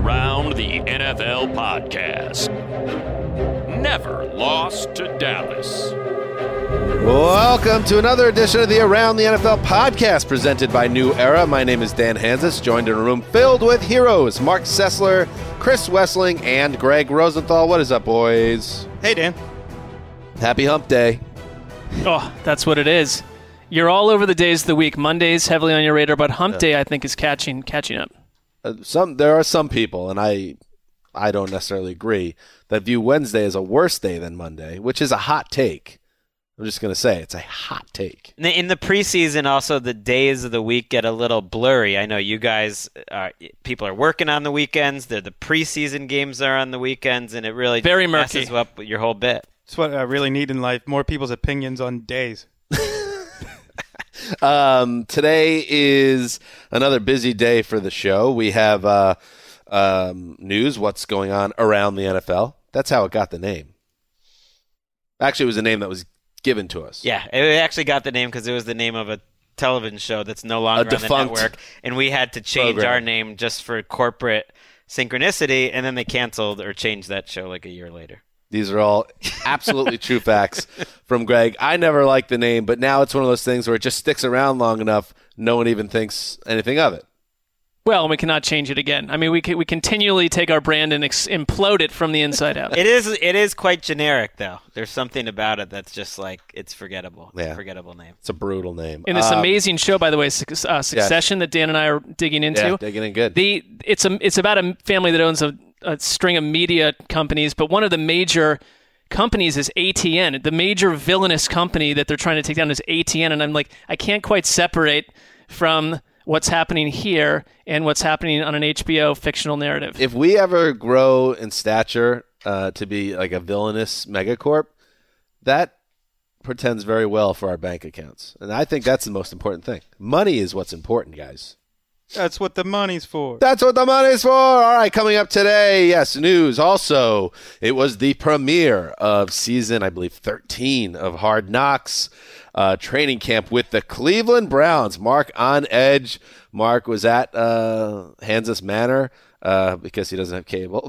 Around the NFL podcast. Never lost to Dallas. Welcome to another edition of the Around the NFL podcast presented by New Era. My name is Dan Hansis, joined in a room filled with heroes, Mark Sessler, Chris Wessling, and Greg Rosenthal. What is up, boys? Hey, Dan. Happy hump day. Oh, that's what it is. You're all over the days of the week. Monday's heavily on your radar, but hump day, I think, is catching up. There are some people, and I don't necessarily agree, that view Wednesday as a worse day than Monday, which is a hot take. I'm just going to say it's a hot take. In the preseason, also, the days of the week get a little blurry. I know you guys, people are working on the weekends. The preseason games are on the weekends, and it really very murky. Messes up your whole bit. That's what I really need in life, more people's opinions on days. Today is another busy day for the show. We have news, what's going on around the NFL. That's how it got the name. Actually, it was a name that was given to us. Yeah, it actually got the name because it was the name of a television show that's no longer on the network, and we had to change our name just for corporate synchronicity, and then they canceled or changed that show like a year later. These are all absolutely true facts from Greg. I never liked the name, but now it's one of those things where it just sticks around long enough, no one even thinks anything of it. Well, we cannot change it again. I mean, we continually take our brand and implode it from the inside out. It is quite generic, though. There's something about it that's just like, it's forgettable. It's a forgettable name. It's a brutal name. In this amazing show, by the way, Succession, that Dan and I are digging into. Yeah, digging in good. It's about a family that owns a string of media companies, but one of the major companies is ATN. The major villainous company that they're trying to take down is ATN, and I'm like, I can't quite separate from what's happening here and what's happening on an HBO fictional narrative. If we ever grow in stature to be like a villainous megacorp, that portends very well for our bank accounts. And I think that's the most important thing. Money is what's important, guys. That's what the money's for. That's what the money's for. All right, coming up today, yes, news. Also, it was the premiere of season, I believe, 13 of Hard Knocks. Training camp with the Cleveland Browns. Mark on edge. Mark was at Hansis Manor because he doesn't have cable.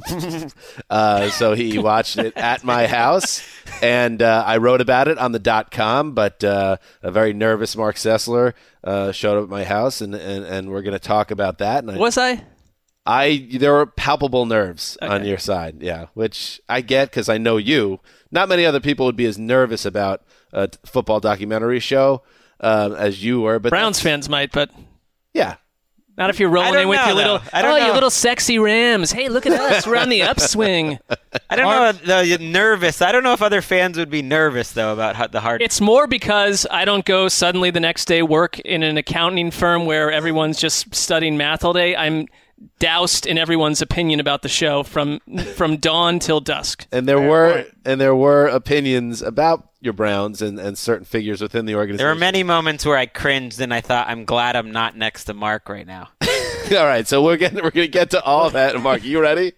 So he watched it at my house, and I wrote about it on the .com, but a very nervous Mark Sessler showed up at my house, and we're going to talk about that. And was I? There were palpable nerves on your side, yeah, which I get because I know you. Not many other people would be as nervous about a football documentary show as you were. But Browns fans might, but yeah. Not if you're rolling in with your little, you little sexy Rams. Hey, look at us. We're on the upswing. I don't know. You're nervous. I don't know if other fans would be nervous, though, about the Hard. It's more because I don't go suddenly the next day work in an accounting firm where everyone's just studying math all day. I'm doused in everyone's opinion about the show from dawn till dusk. And there were opinions about your Browns and certain figures within the organization. There were many moments where I cringed and I thought, I'm glad I'm not next to Mark right now. All right, so we're going to get to all of that. Mark, you ready?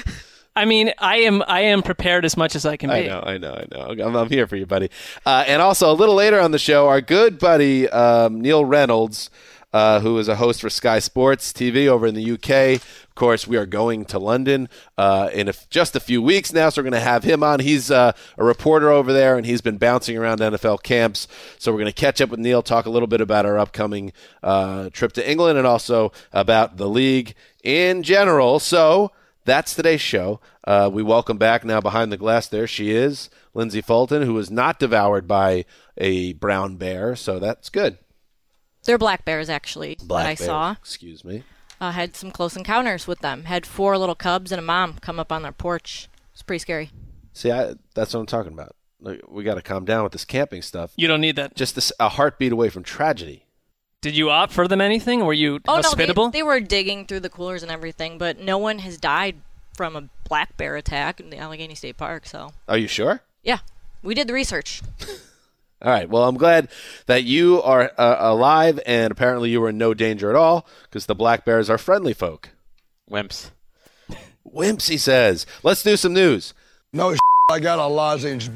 I mean, I am prepared as much as I can be. I know. I'm here for you, buddy. And also, a little later on the show, our good buddy Neil Reynolds, who is a host for Sky Sports TV over in the UK. Of course, we are going to London in just a few weeks now, so we're going to have him on. He's a reporter over there, and he's been bouncing around NFL camps. So we're going to catch up with Neil, talk a little bit about our upcoming trip to England, and also about the league in general. So that's today's show. We welcome back now behind the glass there. She is Lindsay Fulton, who was not devoured by a brown bear, so that's good. They're black bears, actually, that I saw. Excuse me. Had some close encounters with them. Had 4 little cubs and a mom come up on their porch. It's pretty scary. See, that's what I'm talking about. We got to calm down with this camping stuff. You don't need that. Just a heartbeat away from tragedy. Did you opt for them anything? Were you hospitable? No, they were digging through the coolers and everything, but no one has died from a black bear attack in the Allegheny State Park. So. Are you sure? Yeah, we did the research. All right. Well, I'm glad that you are alive, and apparently you were in no danger at all, because the black bears are friendly folk. Wimps. Wimps, he says. Let's do some news. No, I got a lozenge,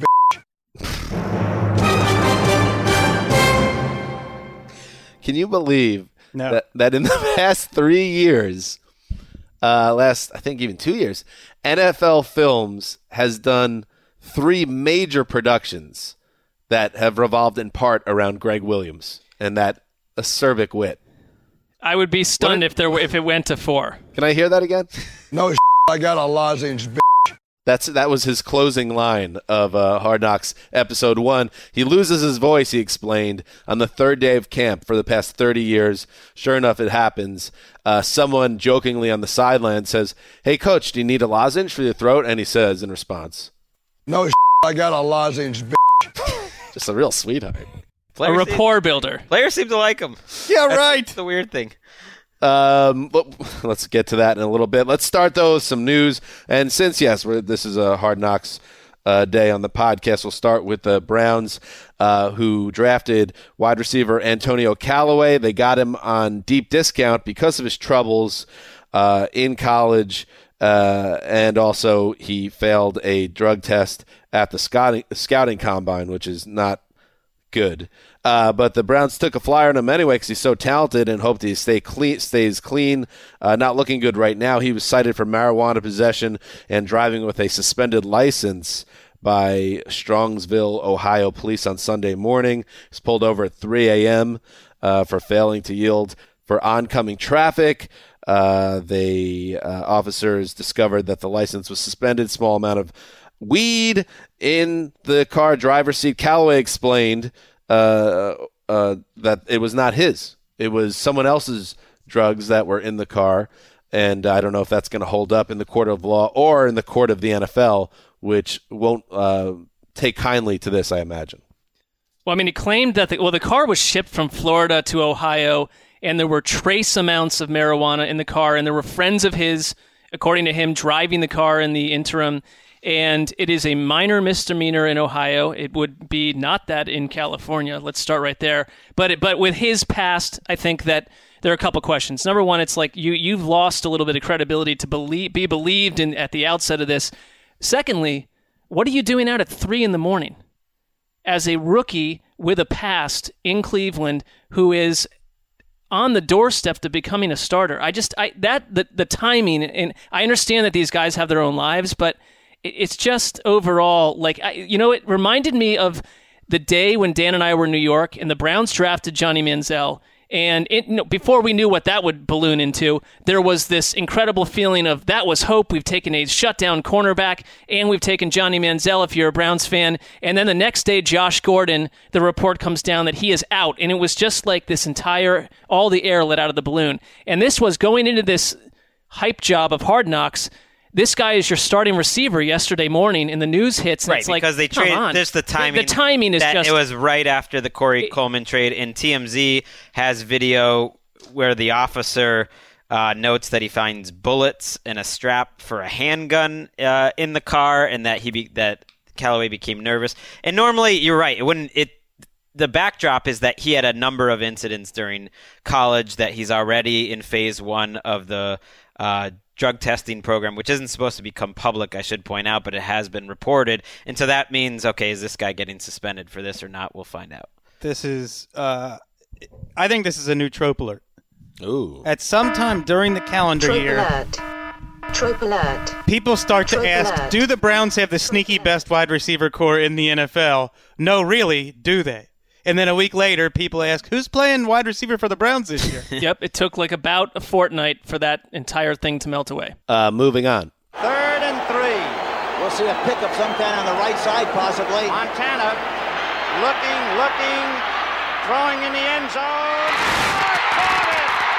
Can you believe that in the past 3 years, last, I think even 2 years, NFL Films has done 3 major productions that have revolved in part around Greg Williams and that acerbic wit. I would be stunned if it went to 4. Can I hear that again? No, I got a lozenge, That was his closing line of Hard Knocks Episode 1. He loses his voice, he explained, on the 3rd day of camp for the past 30 years. Sure enough, it happens. Someone jokingly on the sideline says, "Hey, Coach, do you need a lozenge for your throat?" And he says in response, "No, I got a lozenge, Just a real sweetheart. A rapport builder. Players seem to like him. Yeah, right. That's the weird thing. Let's get to that in a little bit. Let's start, though, with some news. And since, yes, this is a Hard Knocks day on the podcast, we'll start with the Browns, who drafted wide receiver Antonio Callaway. They got him on deep discount because of his troubles in college, and also he failed a drug test at the scouting combine, which is not good. But the Browns took a flyer on him anyway because he's so talented and hoped he stays clean. Not looking good right now. He was cited for marijuana possession and driving with a suspended license by Strongsville, Ohio police on Sunday morning. He was pulled over at 3 a.m. For failing to yield for oncoming traffic. Officers discovered that the license was suspended. Small amount of weed in the car driver's seat. Callaway explained that it was not his. It was someone else's drugs that were in the car, and I don't know if that's going to hold up in the court of law or in the court of the NFL, which won't take kindly to this, I imagine. Well, I mean, he claimed that the car was shipped from Florida to Ohio, and there were trace amounts of marijuana in the car, and there were friends of his, according to him, driving the car in the interim. And it is a minor misdemeanor in Ohio. It would be not that in California. Let's start right there. But with his past, I think that there are a couple questions. Number one, it's like you've lost a little bit of credibility to be believed in at the outset of this. Secondly, what are you doing out at 3 a.m. as a rookie with a past in Cleveland who is on the doorstep to becoming a starter? The timing, and I understand that these guys have their own lives, but it's just overall, it reminded me of the day when Dan and I were in New York and the Browns drafted Johnny Manziel. And before we knew what that would balloon into, there was this incredible feeling of that was hope. We've taken a shutdown cornerback, and we've taken Johnny Manziel if you're a Browns fan. And then the next day, Josh Gordon, the report comes down that he is out. And it was just like all the air let out of the balloon. And this was going into this hype job of Hard Knocks. This guy is your starting receiver yesterday morning, and the news hits. And right, it's like, because they traded. There's the timing. The timing is it was right after the Corey Coleman trade, and TMZ has video where the officer notes that he finds bullets and a strap for a handgun in the car, and that Callaway became nervous. And normally, you're right. The backdrop is that he had a number of incidents during college, that he's already in phase 1 of the drug testing program, which isn't supposed to become public, I should point out, but it has been reported. And so that means, okay, is this guy getting suspended for this or not? We'll find out. This is, I think this is a new trope alert. Ooh. At some time during the calendar year, Trope alert. People start to ask, do the Browns have the sneaky best wide receiver core in the NFL? No, really, do they? And then a week later, people ask, who's playing wide receiver for the Browns this year? Yep, it took about a fortnight for that entire thing to melt away. Moving on. 3rd and 3. We'll see a pickup sometime on the right side, possibly. Montana looking, throwing in the end zone. Caught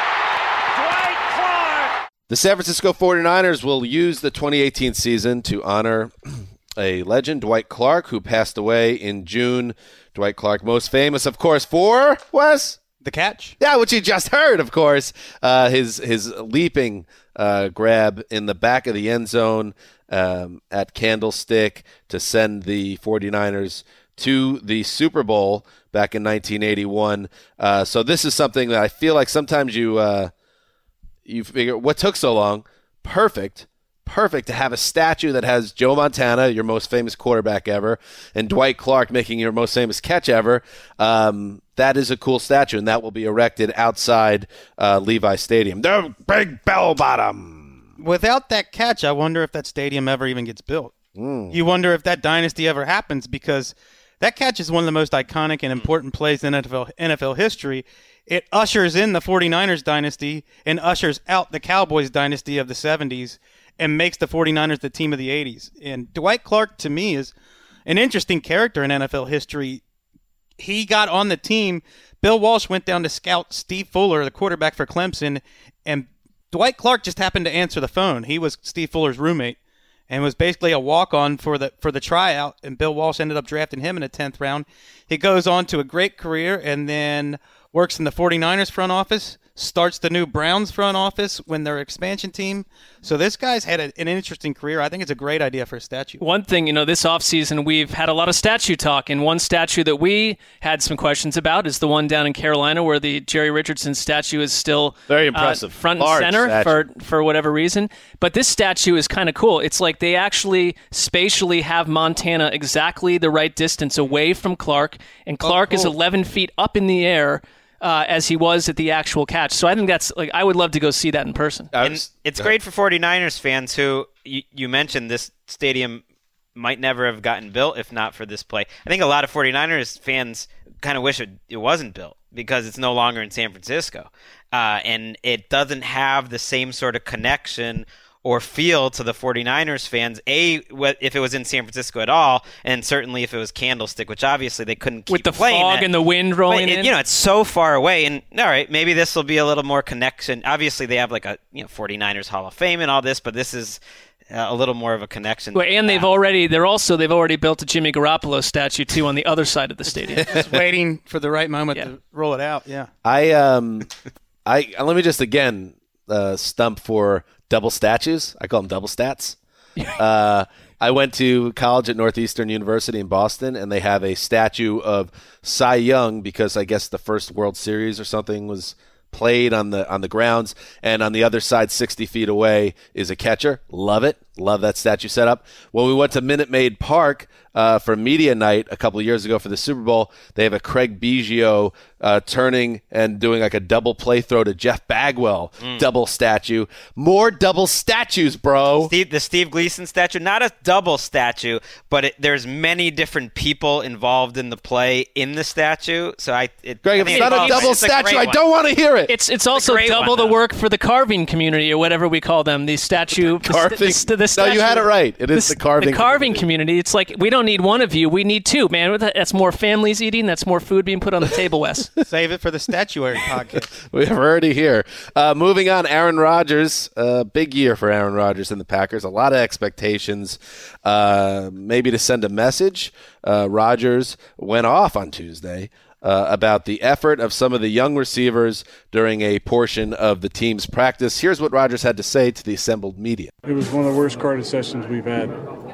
it! Dwight Clark! The San Francisco 49ers will use the 2018 season to honor a legend, Dwight Clark, who passed away in June. Dwight Clark, most famous, of course, for, Wes? The catch? Yeah, which you just heard, of course. His leaping grab in the back of the end zone at Candlestick to send the 49ers to the Super Bowl back in 1981. So this is something that I feel like sometimes you figure, what took so long? Perfect to have a statue that has Joe Montana, your most famous quarterback ever, and Dwight Clark making your most famous catch ever. That is a cool statue, and that will be erected outside Levi Stadium. The Big Bell Bottom. without that catch, I wonder if that stadium ever even gets built. You wonder if that dynasty ever happens, because that catch is one of the most iconic and important plays in NFL history. It ushers in the 49ers dynasty and ushers out the Cowboys dynasty of the 70s and makes the 49ers the team of the 80s. And Dwight Clark, to me, is an interesting character in NFL history. He got on the team. Bill Walsh went down to scout Steve Fuller, the quarterback for Clemson, and Dwight Clark just happened to answer the phone. He was Steve Fuller's roommate and was basically a walk-on for the tryout, and Bill Walsh ended up drafting him in the 10th round. He goes on to a great career and then works in the 49ers front office, starts the new Browns front office when their expansion team. So this guy's had an interesting career. I think it's a great idea for a statue. One thing, this offseason we've had a lot of statue talk, and one statue that we had some questions about is the one down in Carolina where the Jerry Richardson statue is still very impressive, front and center for whatever reason. But this statue is kind of cool. It's like they actually spatially have Montana exactly the right distance away from Clark, and Clark is 11 feet up in the air, as he was at the actual catch. So I think that's I would love to go see that in person. And it's great for 49ers fans who, you mentioned this stadium might never have gotten built if not for this play. I think a lot of 49ers fans kind of wish it wasn't built because it's no longer in San Francisco. And it doesn't have the same sort of connection or feel to the 49ers fans, if it was in San Francisco at all, and certainly if it was Candlestick, which obviously they couldn't keep with the playing fog and the wind rolling in. It's so far away, and all right, maybe this will be a little more connection. Obviously, they have 49ers Hall of Fame and all this, but this is a little more of a connection. Well, and they've already built a Jimmy Garoppolo statue too on the other side of the stadium. Just waiting for the right moment to roll it out. Yeah. I let me just again stump for double statues. I call them double stats. I went to college at Northeastern University in Boston, and they have a statue of Cy Young because I guess the first World Series or something was played on the grounds, and on the other side 60 feet away is a catcher. Love it. Love that statue setup. When we went to Minute Maid Park for media night a couple of years ago for the Super Bowl, they have a Craig Biggio turning and doing a double play throw to Jeff Bagwell double statue. More double statues, bro. The Steve Gleason statue, not a double statue, but there's many different people involved in the play in the statue. So Greg, if it's not a double statue, I don't want to hear it. It's also double the work for the carving community or whatever we call them. The statue. No, you had it right. It is the carving. The carving community. It's like we don't need one of you. We need two, man. That's more families eating. That's more food being put on the table, Wes. Save it for the statuary podcast. We're already here. Moving on, Aaron Rodgers. Big year for Aaron Rodgers and the Packers. A lot of expectations. Maybe to send a message. Rodgers went off on Tuesday about the effort of some of the young receivers during a portion of the team's practice. Here's what Rodgers had to say to the assembled media. It was one of the worst carded sessions we've had.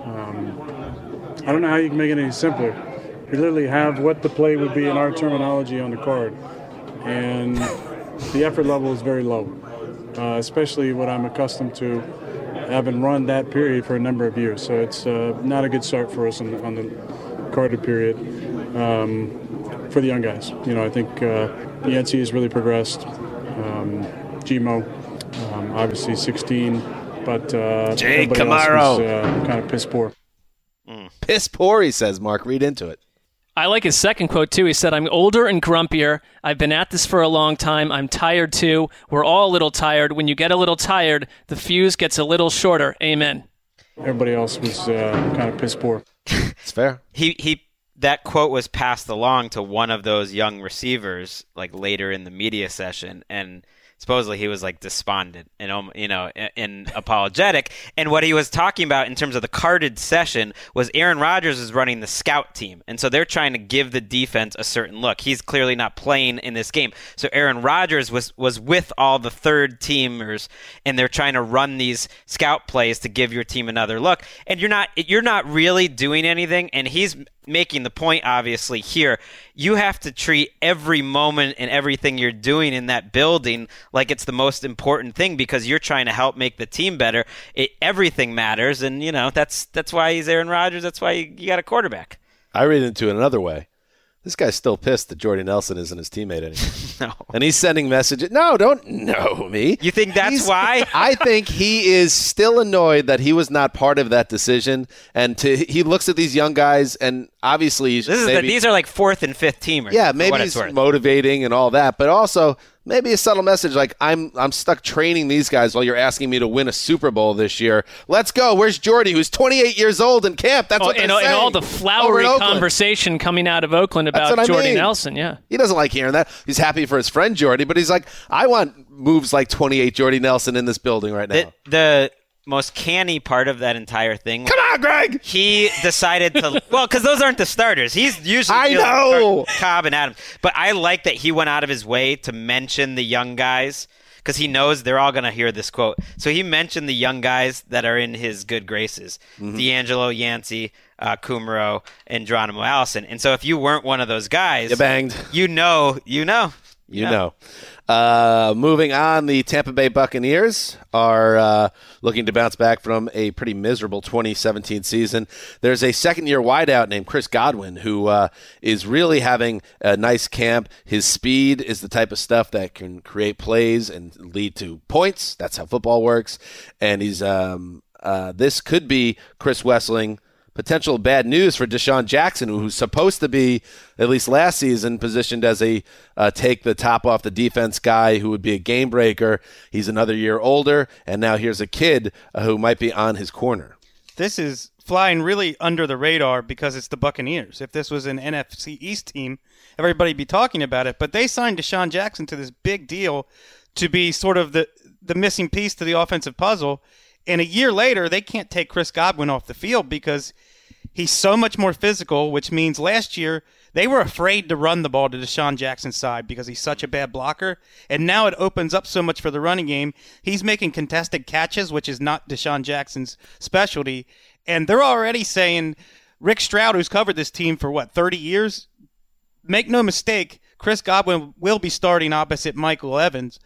I don't know how you can make it any simpler. You literally have what the play would be in our terminology on the card. And the effort level is very low, especially what I'm accustomed to having run that period for a number of years. So it's not a good start for us on the carded period. For the young guys, I think the NC has really progressed. Gmo, obviously 16, but Jay Camaro was kind of piss poor. Piss poor, he says. Mark, read into it. I like his second quote, too. He said, "I'm older and grumpier. I've been at this for a long time. I'm tired, too. We're all a little tired. When you get a little tired, the fuse gets a little shorter. Amen." Everybody else was kind of piss poor. It's fair. That quote was passed along to one of those young receivers later in the media session, and supposedly he was despondent and and apologetic. And what he was talking about in terms of the carded session was Aaron Rodgers is running the scout team, and so they're trying to give the defense a certain look. He's clearly not playing in this game, so Aaron Rodgers was with all the third teamers, and they're trying to run these scout plays to give your team another look. And you're not really doing anything, and he's making the point, obviously, here. You have to treat every moment and everything you're doing in that building like it's the most important thing because you're trying to help make the team better. Everything matters, and that's why he's Aaron Rodgers. That's why you got a quarterback. I read into it another way. This guy's still pissed that Jordy Nelson isn't his teammate anymore. No. And he's sending messages. No, don't know me. You think that's why? I think he is still annoyed that he was not part of that decision. And he looks at these young guys, and obviously these are like 4th and 5th teamers. Yeah, maybe he's motivating and all that, but also maybe a subtle message like, I'm stuck training these guys while you're asking me to win a Super Bowl this year. Let's go. Where's Jordy, who's 28 years old in camp? That's what they're saying. And all the flowery conversation coming out of Oakland about Jordy Nelson, yeah. He doesn't like hearing that. He's happy for his friend Jordy, but he's like, I want moves like 28 Jordy Nelson in this building right now. The most canny part of that entire thing. Come on, Greg! He decided to, because those aren't the starters. He's usually Cobb and Adams. But I like that he went out of his way to mention the young guys because he knows they're all going to hear this quote. So he mentioned the young guys that are in his good graces. D'Angelo, Yancey, Kumaro, and Geronimo Allison. And so if you weren't one of those guys, you banged. You know. Moving on, the Tampa Bay Buccaneers are looking to bounce back from a pretty miserable 2017 season. There's a second-year wideout named Chris Godwin who is really having a nice camp. His speed is the type of stuff that can create plays and lead to points. That's how football works. And he's this could be Chris Wesseling. Potential bad news for Deshaun Jackson, who's supposed to be, at least last season, positioned as a take the top off the defense guy who would be a game breaker. He's another year older, and now here's a kid who might be on his corner. This is flying really under the radar because it's the Buccaneers. If this was an NFC East team, everybody'd be talking about it. But they signed Deshaun Jackson to this big deal to be sort of the missing piece to the offensive puzzle. And a year later, they can't take Chris Godwin off the field because he's so much more physical, which means last year they were afraid to run the ball to Deshaun Jackson's side because he's such a bad blocker. And now it opens up so much for the running game. He's making contested catches, which is not Deshaun Jackson's specialty. And they're already saying, Rick Stroud, who's covered this team for, 30 years? Make no mistake, Chris Godwin will be starting opposite Mike Evans,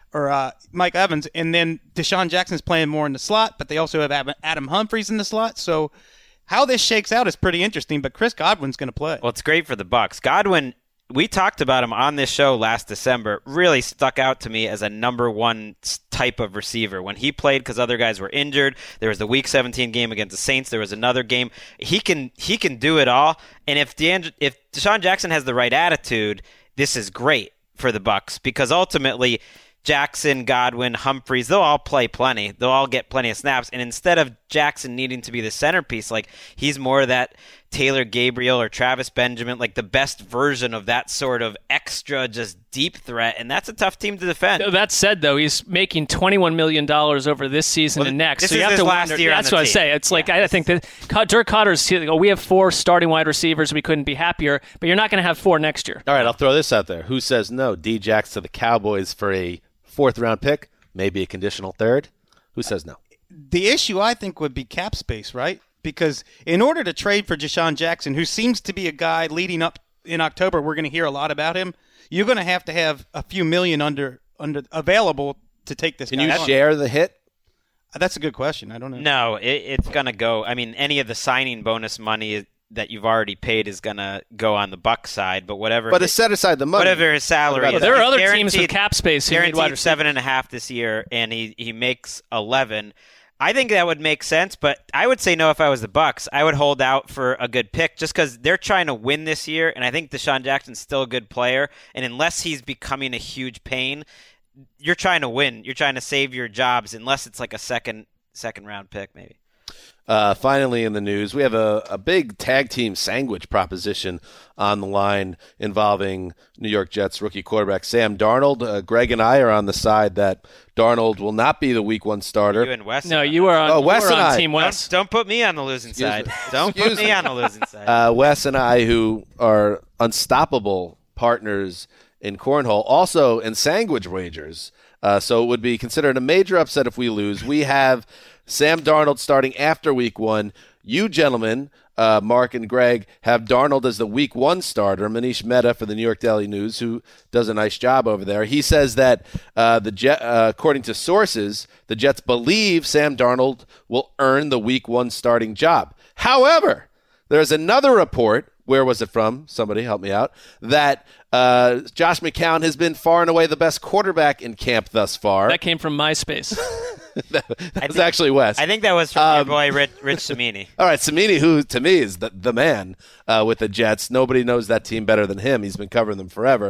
and then Deshaun Jackson's playing more in the slot, but they also have Adam Humphries in the slot. So how this shakes out is pretty interesting, but Chris Godwin's going to play. Well, it's great for the Bucs. Godwin, we talked about him on this show last December, really stuck out to me as a number one type of receiver. When he played because other guys were injured, there was the Week 17 game against the Saints, there was another game. He can do it all, and if Deshaun Jackson has the right attitude, this is great for the Bucs because ultimately Jackson, Godwin, Humphries, they'll all play plenty. They'll all get plenty of snaps. And instead of Jackson needing to be the centerpiece, he's more that Taylor Gabriel or Travis Benjamin, the best version of that sort of extra, just deep threat. And that's a tough team to defend. That said, though, he's making $21 million over this season and next. This so you is have his to last wonder, year that's what I say. It's I think that Dirk Cotter's, we have 4 starting wide receivers. We couldn't be happier. But you're not going to have 4 next year. All right, I'll throw this out there. Who says no? D-Jax to the Cowboys for a 4th-round pick, maybe a conditional 3rd. Who says no? The issue, I think, would be cap space, right? Because in order to trade for Deshaun Jackson, who seems to be a guy leading up in October, we're going to hear a lot about him, you're going to have a few million under available to take this guy on. Can you share the hit? That's a good question. I don't know. No, it's going to go. I mean, any of the signing bonus money that you've already paid is going to go on the Bucs side, but whatever. But set aside the money. Whatever his salary is. There are other teams with cap space. Guaranteed 7.5 this year, and he makes 11. I think that would make sense, but I would say no if I was the Bucs. I would hold out for a good pick just because they're trying to win this year, and I think Deshaun Jackson's still a good player, and unless he's becoming a huge pain, you're trying to win. You're trying to save your jobs, unless it's a second round pick maybe. Finally in the news, we have a big tag team sandwich proposition on the line involving New York Jets rookie quarterback Sam Darnold. Greg and I are on the side that Darnold will not be the Week 1 starter. You and Wes. No, you are on, Wes and I. Team Wes. Don't put me on the losing side. Don't put me on the losing side. Wes and I, who are unstoppable partners in cornhole, also in sandwich wagers. So it would be considered a major upset if we lose. We have Sam Darnold starting after Week 1. You gentlemen, Mark and Greg, have Darnold as the Week 1 starter. Manish Mehta for the New York Daily News, who does a nice job over there. He says that according to sources, the Jets believe Sam Darnold will earn the Week 1 starting job. However, there's another report where was it from? Somebody help me out. That Josh McCown has been far and away the best quarterback in camp thus far. That came from MySpace. that was actually Wes. I think that was from your boy Rich Cimini. All right, Cimini, who to me is the man with the Jets. Nobody knows that team better than him. He's been covering them forever.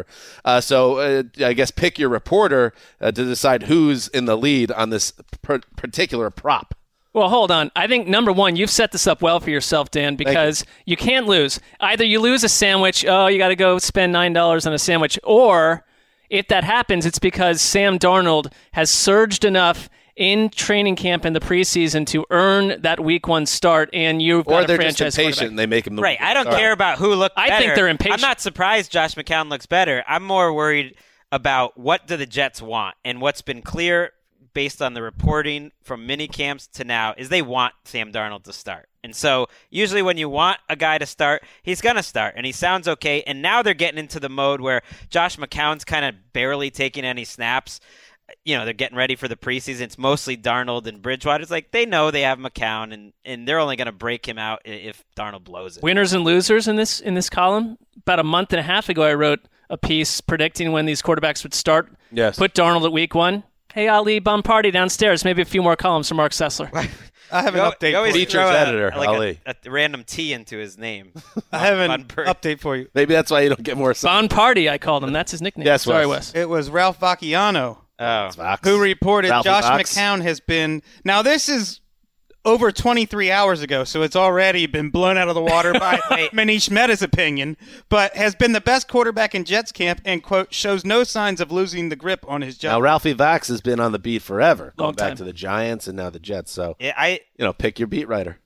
So I guess pick your reporter to decide who's in the lead on this particular prop. Well, hold on. I think, number one, you've set this up well for yourself, Dan, because you can't lose. Either you lose a sandwich, you got to go spend $9 on a sandwich, or if that happens, it's because Sam Darnold has surged enough in training camp in the preseason to earn that week 1 start, and you've got a franchise quarterback. Or they're just impatient and they make him the right. I don't care about who looked better. I think they're impatient. I'm not surprised Josh McCown looks better. I'm more worried about what do the Jets want, and what's been clear based on the reporting from mini camps to now is they want Sam Darnold to start. And so usually when you want a guy to start, he's going to start, and he sounds okay. And now they're getting into the mode where Josh McCown's kind of barely taking any snaps. They're getting ready for the preseason. It's mostly Darnold and Bridgewater. It's like they know they have McCown, and they're only going to break him out if Darnold blows it. Winners and losers in this column. About a month and a half ago, I wrote a piece predicting when these quarterbacks would start. Yes. Put Darnold at week 1. Hey, Ali, bum party downstairs. Maybe a few more columns from Mark Sessler. I have an update for you. Features editor, Ali. A random T into his name. I have an update for you. Maybe that's why you don't get more. Bon Party, I called him. That's his nickname. Yes, sorry, Wes. It was Ralph Vacchiano Oh. who reported Ralphie Josh Fox. McCown has been. Now, this is over 23 hours ago, so it's already been blown out of the water by Manish Mehta's opinion, but has been the best quarterback in Jets camp and, quote, shows no signs of losing the grip on his job. Now, Ralphie Vax has been on the beat forever, Long going back time. to the Giants and now the Jets. So, Yeah, pick your beat writer.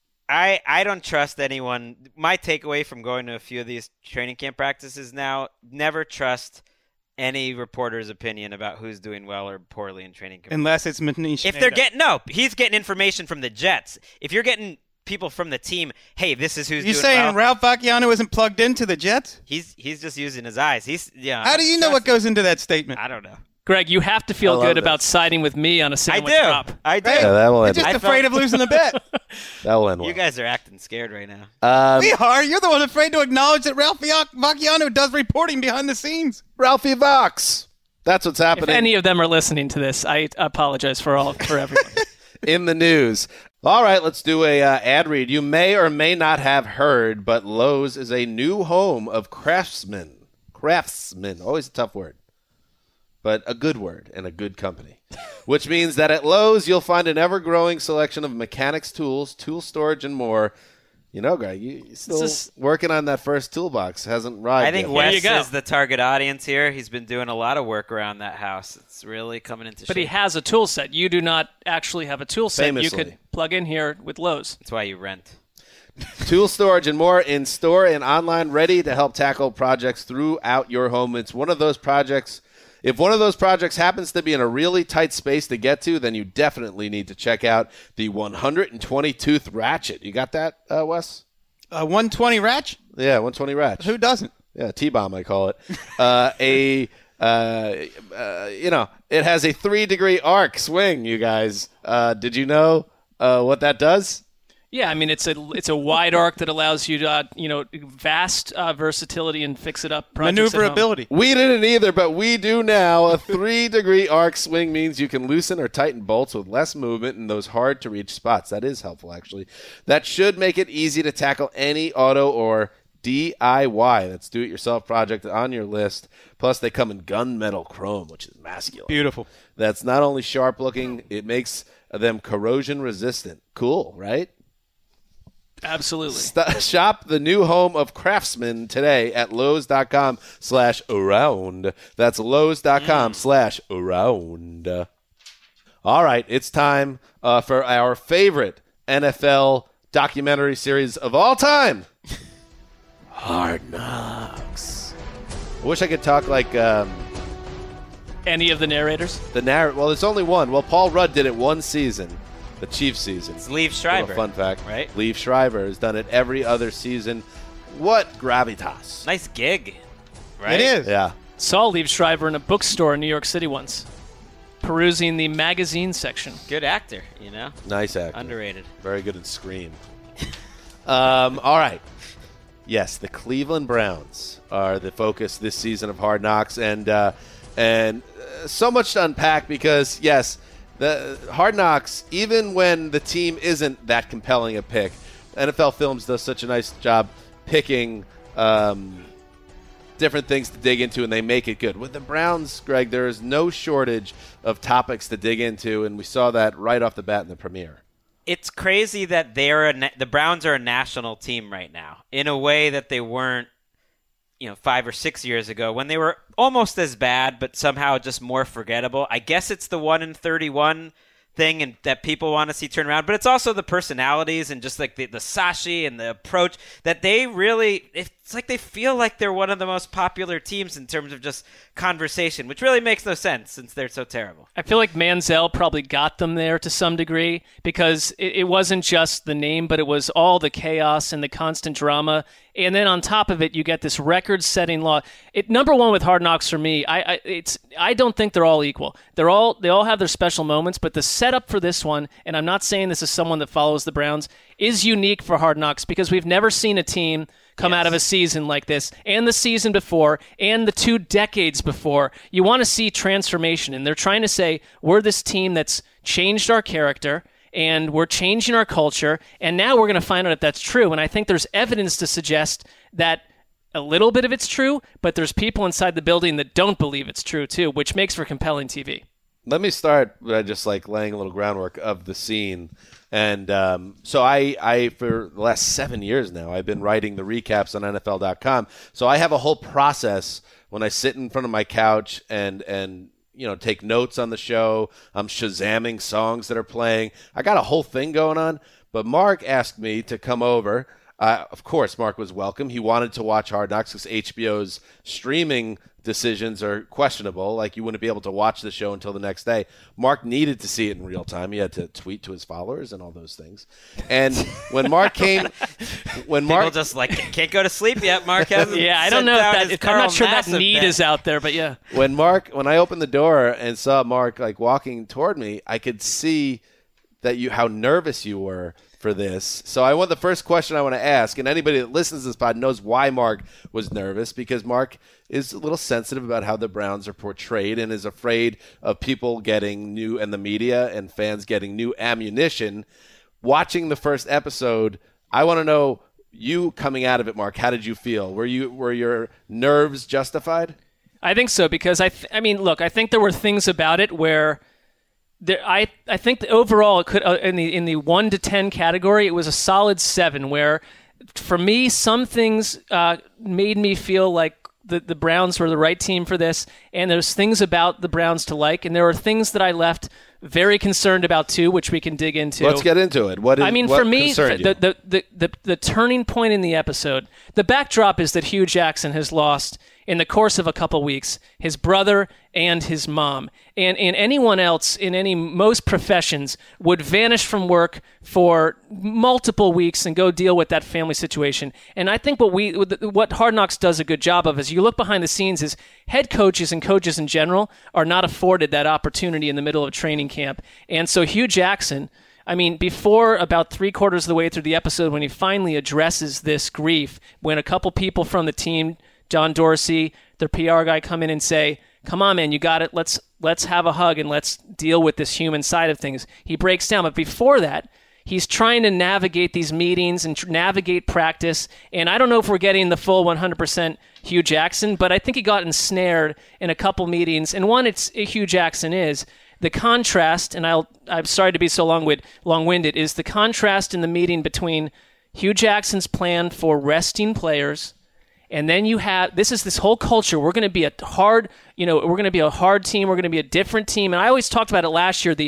I don't trust anyone. My takeaway from going to a few of these training camp practices now, never trust any reporter's opinion about who's doing well or poorly in training camp. Unless it's Manish If they're he's getting information from the Jets. If you're getting people from the team, hey, this is who's You doing saying well. Ralph Vacchiano isn't plugged into the Jets? He's just using his eyes. How do you know what goes into that statement? I don't know. Greg, you have to feel good about siding with me on a sandwich prop. I do. Yeah, that will I'm end just well. afraid of losing the bet. That will end well. You guys are acting scared right now. We are. You're the one afraid to acknowledge that Ralph Vacchiano does reporting behind the scenes. Ralphie Vox. That's what's happening. If any of them are listening to this, I apologize for everyone. In the news. All right, let's do a ad read. You may or may not have heard, but Lowe's is a new home of craftsmen. Craftsmen, always a tough word, but a good word and a good company. Which means that at Lowe's, you'll find an ever-growing selection of mechanics tools, tool storage, and more. Greg, you're still working on that first toolbox. Hasn't arrived I think yet. Wes is the target audience here. He's been doing a lot of work around that house. It's really coming into shape. But he has a tool set. You do not actually have a tool set. Famously. You could plug in here with Lowe's. That's why you rent. Tool storage and more in store and online, ready to help tackle projects throughout your home. It's one of those projects. If one of those projects happens to be in a really tight space to get to, then you definitely need to check out the 120-tooth ratchet. You got that, Wes? 120 ratchet? Yeah, 120 ratchet. Who doesn't? Yeah, T-bomb, I call it. It has a 3-degree arc swing, you guys. Did you know what that does? Yeah, I mean it's a wide arc that allows you to vast versatility and fix it up. Maneuverability. We didn't either, but we do now. A 3-degree arc swing means you can loosen or tighten bolts with less movement in those hard to reach spots. That is helpful, actually. That should make it easy to tackle any auto or DIY, that's do-it-yourself project on your list. Plus, they come in gunmetal chrome, which is masculine. Beautiful. That's not only sharp looking, it makes them corrosion resistant. Cool, right? Absolutely. Shop the new home of Craftsman today at Lowes.com/around. That's Lowes.com/around. All right, it's time for our favorite NFL documentary series of all time, Hard Knocks. I wish I could talk like any of the narrators. Well, there's only one. Well, Paul Rudd did it one season. The Chiefs season. It's Liev Schreiber. Fun fact. Right? Liev Schreiber has done it every other season. What gravitas. Nice gig. Right? It is. Yeah. Saw Liev Schreiber in a bookstore in New York City once, perusing the magazine section. Good actor, Nice actor. Underrated. Very good at Scream. All right. Yes, the Cleveland Browns are the focus this season of Hard Knocks, and so much to unpack because, yes, the Hard Knocks, even when the team isn't that compelling a pick, NFL Films does such a nice job picking different things to dig into, and they make it good. With the Browns, Greg, there is no shortage of topics to dig into, and we saw that right off the bat in the premiere. It's crazy that the Browns are a national team right now in a way that they weren't, 5 or 6 years ago when they were almost as bad, but somehow just more forgettable. I guess it's the 1-31 thing and that people want to see turn around, but it's also the personalities and just like the Sashi and the approach that they really, it's like they feel like they're one of the most popular teams in terms of just conversation, which really makes no sense since they're so terrible. I feel like Manziel probably got them there to some degree because it wasn't just the name, but it was all the chaos and the constant drama. And then on top of it, you get this record-setting law. Number one with Hard Knocks for me, I don't think they're all equal. They all have their special moments, but the setup for this one, and I'm not saying this is someone that follows the Browns, is unique for Hard Knocks because we've never seen a team come out of a season like this, and the season before, and the 2 decades before. You want to see transformation, and they're trying to say, we're this team that's changed our character, and we're changing our culture, and now we're going to find out if that's true. And I think there's evidence to suggest that a little bit of it's true, but there's people inside the building that don't believe it's true too, which makes for compelling TV. Let me start by just laying a little groundwork of the scene. And so I, for the last 7 years now, I've been writing the recaps on NFL.com. So I have a whole process when I sit in front of my couch and take notes on the show. I'm Shazamming songs that are playing. I got a whole thing going on. But Mark asked me to come over. Of course, Mark was welcome. He wanted to watch Hard Knocks because HBO's streaming decisions are questionable. Like, you wouldn't be able to watch the show until the next day. Mark needed to see it in real time. He had to tweet to his followers and all those things. And when Mark came, people just can't go to sleep yet. Mark hasn't. Yeah, I don't know if I'm not sure that need is out there, but yeah. When I opened the door and saw Mark walking toward me, I could see that how nervous you were for this. So the first question I want to ask, and anybody that listens to this pod knows why Mark was nervous, because Mark is a little sensitive about how the Browns are portrayed and is afraid of people getting new, and the media and fans getting new ammunition. Watching the first episode, I want to know, you coming out of it, Mark, how did you feel? Were your nerves justified? I think so, because I think there were things about it where I think overall it could in the 1 to 10 category, it was a solid 7. Where for me, some things made me feel like the Browns were the right team for this, and there's things about the Browns to like, and there were things that I left very concerned about too, which we can dig into. Let's get into it. What for me, the turning point in the episode, the backdrop is that Hugh Jackson has lost, in the course of a couple weeks, his brother and his mom. And anyone else in most professions would vanish from work for multiple weeks and go deal with that family situation. And I think what Hard Knocks does a good job of is, you look behind the scenes, is head coaches and coaches in general are not afforded that opportunity in the middle of training camp. And so Hugh Jackson, before about 3/4 of the way through the episode, when he finally addresses this grief, when a couple people from the team, John Dorsey, their PR guy, come in and say, "Come on, man, you got it. Let's have a hug and let's deal with this human side of things." He breaks down. But before that, he's trying to navigate these meetings and navigate practice. And I don't know if we're getting the full 100% Hugh Jackson, but I think he got ensnared in a couple meetings. And one, Hugh Jackson is the contrast, and I'm sorry to be so long-winded, is the contrast in the meeting between Hugh Jackson's plan for resting players. And then you have this whole culture. We're going to be a hard team. We're going to be a different team. And I always talked about it last year.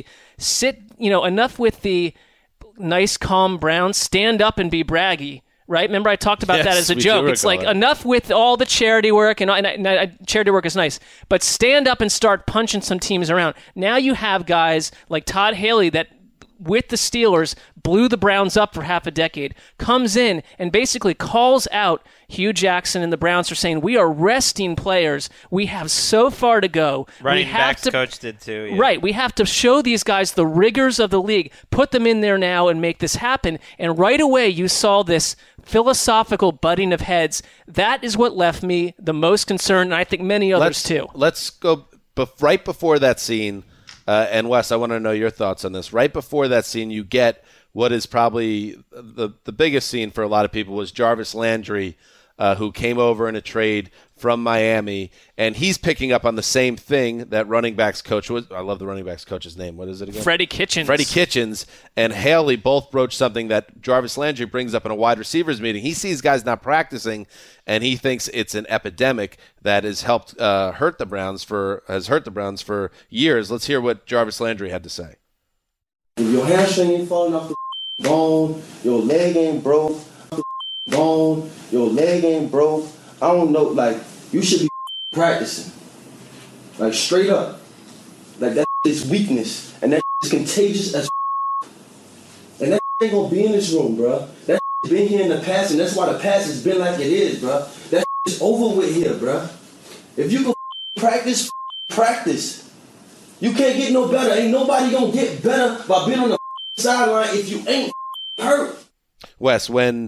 Enough with the nice, calm Browns. Stand up and be braggy, right? Remember I talked about that as a joke. It's enough with all the charity work, and charity work is nice, but stand up and start punching some teams around. Now you have guys like Todd Haley that with the Steelers, blew the Browns up for half a decade, comes in and basically calls out Hugh Jackson and the Browns for saying, we are resting players. We have so far to go. Running backs coach did too. Yeah. Right. We have to show these guys the rigors of the league, put them in there now and make this happen. And right away you saw this philosophical butting of heads. That is what left me the most concerned, and I think many others too. Let's go right before that scene. And Wes, I want to know your thoughts on this. Right before that scene, you get what is probably the biggest scene for a lot of people was Jarvis Landry, who came over in a trade from Miami, and he's picking up on the same thing that running backs coach was. I love the running backs coach's name. What is it again? Freddie Kitchens. Freddie Kitchens and Haley both broached something that Jarvis Landry brings up in a wide receivers meeting. He sees guys not practicing, and he thinks it's an epidemic that has helped hurt the Browns for years. Let's hear what Jarvis Landry had to say. If your hamstring ain't falling off the bone, your leg ain't broke, bone, your leg ain't broke, I don't know, like, you should be practicing. Like, straight up. Like, that is weakness, and that is contagious as and that ain't gonna be in this room, bro. That been here in the past, and that's why the past has been like it is, bro. That is over with here, bro. If you can practice, practice. You can't get no better. Ain't nobody gonna get better by being on the sideline if you ain't hurt. Wes, when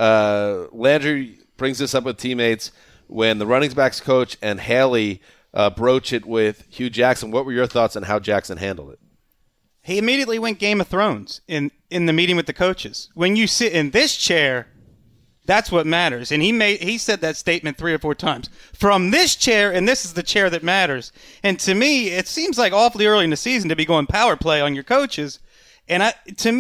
Landry brings this up with teammates, when the running backs coach and Haley broach it with Hugh Jackson, what were your thoughts on how Jackson handled it? He immediately went Game of Thrones in the meeting with the coaches. When you sit in this chair, that's what matters. And he said that statement 3 or 4 times. From this chair, and this is the chair that matters. And to me, it seems like awfully early in the season to be going power play on your coaches. And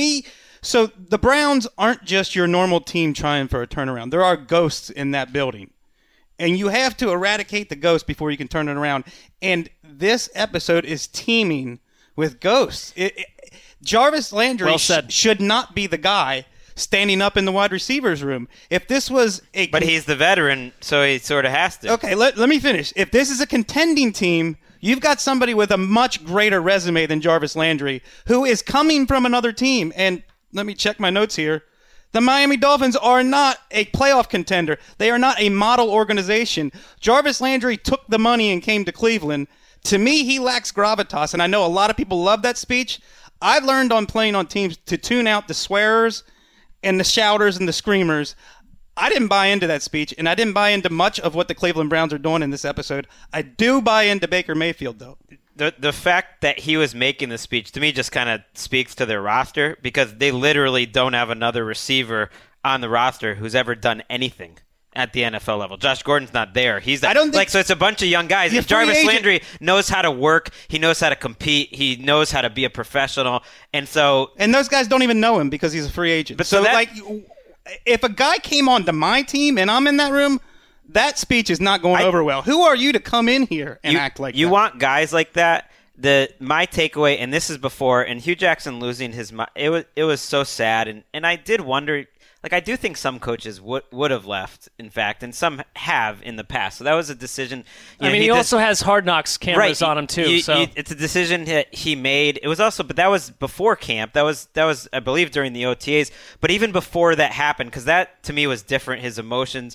so the Browns aren't just your normal team trying for a turnaround. There are ghosts in that building. And you have to eradicate the ghost before you can turn it around. And this episode is teeming with ghosts. Jarvis Landry should not be the guy standing up in the wide receivers room. If this was But he's the veteran, so he sort of has to. Okay, let me finish. If this is a contending team, you've got somebody with a much greater resume than Jarvis Landry who is coming from another team. And let me check my notes here. The Miami Dolphins are not a playoff contender. They are not a model organization. Jarvis Landry took the money and came to Cleveland. To me, he lacks gravitas, and I know a lot of people love that speech. I learned on playing on teams to tune out the swearers and the shouters and the screamers. I didn't buy into that speech, and I didn't buy into much of what the Cleveland Browns are doing in this episode. I do buy into Baker Mayfield, though. The fact that he was making the speech, to me, just kind of speaks to their roster, because they literally don't have another receiver on the roster who's ever done anything at the NFL level. Josh Gordon's not there. So it's a bunch of young guys. If Jarvis Landry knows how to work, he knows how to compete, he knows how to be a professional, and those guys don't even know him because he's a free agent. But if a guy came onto my team and I'm in that room, that speech is not going over well. Who are you to come in here and act like that? You want guys like that. My takeaway, and this is before, and Hugh Jackson losing his mind, it was so sad, and I did wonder. Like, I do think some coaches would have left, in fact, and some have in the past. So that was a decision. He also has Hard Knocks cameras on him, too. It's a decision that he made. It was also, but that was before camp. That was, I believe, during the OTAs. But even before that happened, because that, to me, was different, his emotions.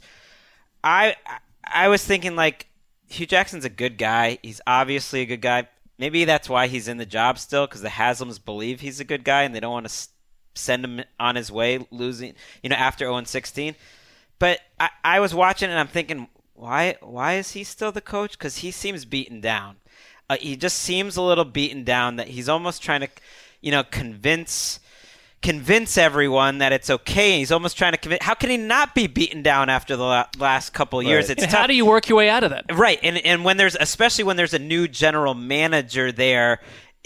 I was thinking, like, Hugh Jackson's a good guy. He's obviously a good guy. Maybe that's why he's in the job still, because the Haslams believe he's a good guy, and they don't want to send him on his way losing, after 0-16. But I was watching and I'm thinking, why is he still the coach? Because he seems beaten down. He just seems a little beaten down, that he's almost trying to, convince everyone that it's okay. He's almost trying to convince. How can he not be beaten down after the last couple of years? It's how do you work your way out of that? Right. And especially when there's a new general manager there,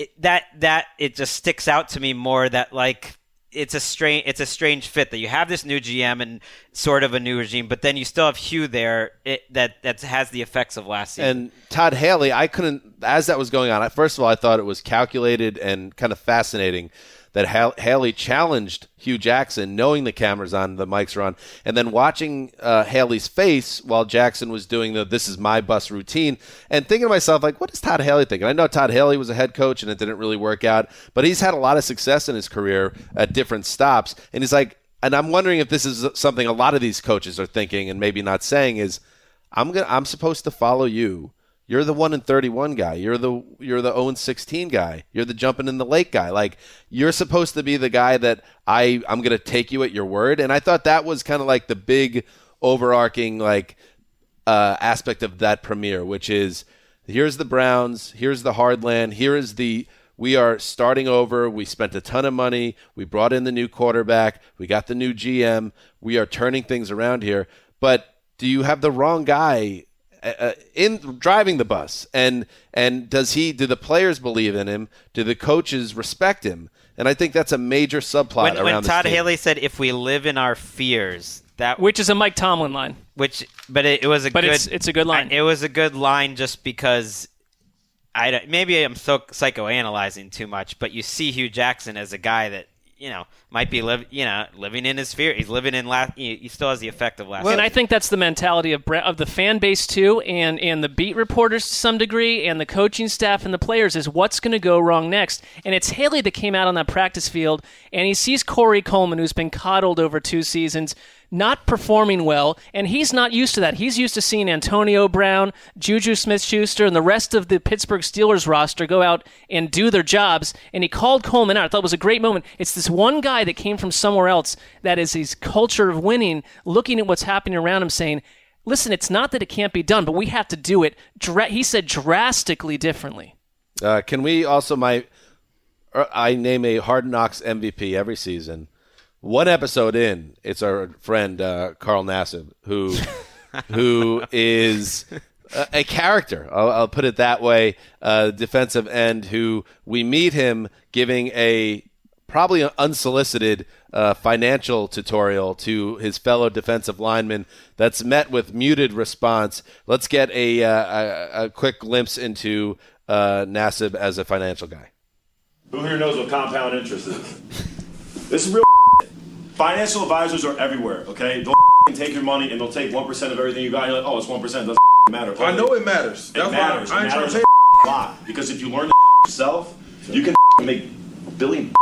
it just sticks out to me more that, like, it's a strange fit that you have this new GM and sort of a new regime, but then you still have Hugh there that has the effects of last season. And Todd Haley, as that was going on, first of all, I thought it was calculated and kind of fascinating that Haley challenged Hugh Jackson, knowing the camera's on, the mics are on, and then watching Haley's face while Jackson was doing the "this is my bus" routine, and thinking to myself, like, what is Todd Haley thinking? I know Todd Haley was a head coach and it didn't really work out, but he's had a lot of success in his career at different stops, and he's like, and I'm wondering if this is something a lot of these coaches are thinking and maybe not saying is, I'm supposed to follow you. You're the 1-31 guy. You're the 0-16 guy. You're the jumping in the lake guy. Like, you're supposed to be the guy that I'm going to take you at your word. And I thought that was kind of like the big overarching like aspect of that premiere, which is here's the Browns, here's the hard land, we are starting over. We spent a ton of money. We brought in the new quarterback. We got the new GM. We are turning things around here. But do you have the wrong guy in driving the bus? And do the players believe in him? Do the coaches respect him? And I think that's a major subplot around when Todd this Haley said, "If we live in our fears," which is a Mike Tomlin line. It's a good line. It was a good line just because. Maybe I'm psychoanalyzing too much, but you see Hugh Jackson as a guy that might be living in his fear. He's living in he still has the effect of last. And I think that's the mentality of the fan base too, and the beat reporters to some degree, and the coaching staff and the players is what's going to go wrong next. And it's Haley that came out on that practice field, and he sees Corey Coleman, who's been coddled over 2 seasons, not performing well, and he's not used to that. He's used to seeing Antonio Brown, Juju Smith-Schuster, and the rest of the Pittsburgh Steelers roster go out and do their jobs, and he called Coleman out. I thought it was a great moment. It's this one guy that came from somewhere else that is his culture of winning, looking at what's happening around him, saying, listen, it's not that it can't be done, but we have to do it, he said, drastically differently. Can we also, I name a Hard Knocks MVP every season. One episode in, it's our friend Carl Nassib, who is a character. I'll put it that way. Defensive end who we meet him giving a probably unsolicited financial tutorial to his fellow defensive linemen that's met with muted response. Let's get a quick glimpse into Nassib as a financial guy. Who here knows what compound interest is? This is real. Financial advisors are everywhere, okay? They'll take your money and they'll take 1% of everything you got. And you're like, oh, it's 1%. Doesn't matter. I know it matters. It matters. I ain't trying to say a lot. Because if you learn yourself, you can make $1 billion.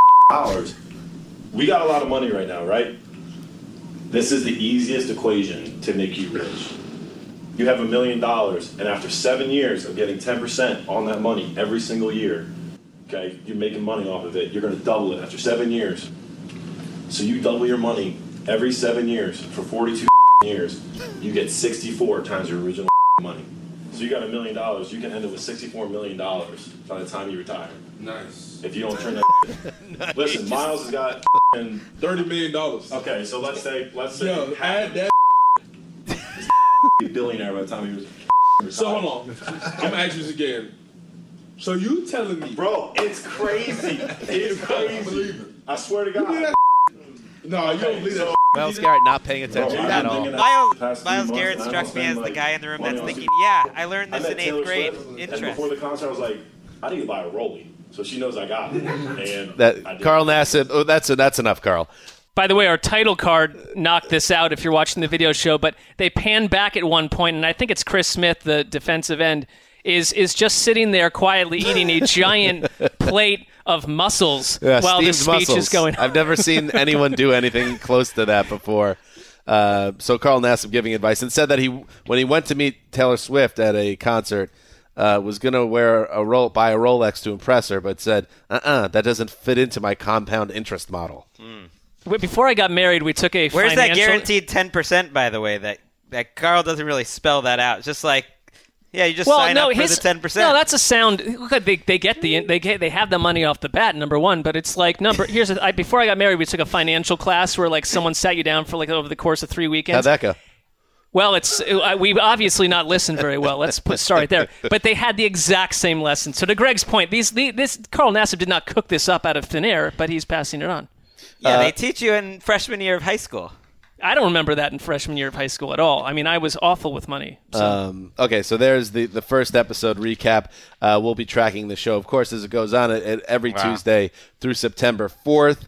We got a lot of money right now, right? This is the easiest equation to make you rich. You have $1 million, and after 7 years of getting 10% on that money every single year, okay, you're making money off of it. You're going to double it after 7 years. So you double your money every 7 years for 42 years. You get 64 times your original money. So you got $1 million. You can end up with $64 million by the time you retire. Nice. If you don't turn that. Nice. Listen, Miles has got $30 million. Okay, so let's say yo, add that. Be a billionaire by the time he was retired. So hold on, I'm asking this again. So you telling me, bro? It's crazy. It's crazy. I swear to God. No, you don't believe that. Miles Garrett not paying attention at all. Miles Garrett struck me as the guy in the room that's thinking, yeah, I learned this in 8th grade. And before the concert, I was like, I need to buy a Rollie. So she knows I got it. And that Carl Nassib, that's enough, Carl. By the way, our title card knocked this out if you're watching the video show, but they pan back at one point, and I think it's Chris Smith, the defensive end, is just sitting there quietly eating a giant plate of mussels while the speech is going on. I've never seen anyone do anything close to that before. So Carl Nassib giving advice and said that when he went to meet Taylor Swift at a concert, was going to buy a Rolex to impress her, but said, that doesn't fit into my compound interest model. Before I got married, we took a Where's that guaranteed 10%, by the way? That Carl doesn't really spell that out. It's just like, yeah, you just sign up for the 10%. No, that's a sound. They have the money off the bat, number one. But it's like before I got married, we took a financial class where like someone sat you down for like over the course of 3 weekends. How'd that go? Well, we've obviously not listened very well. Let's start right there. But they had the exact same lesson. So to Greg's point, this Carl Nassib did not cook this up out of thin air, but he's passing it on. Yeah, they teach you in freshman year of high school. I don't remember that in freshman year of high school at all. I mean, I was awful with money. So. Okay, so there's the first episode recap. We'll be tracking the show, of course, as it goes on every Tuesday through September 4th.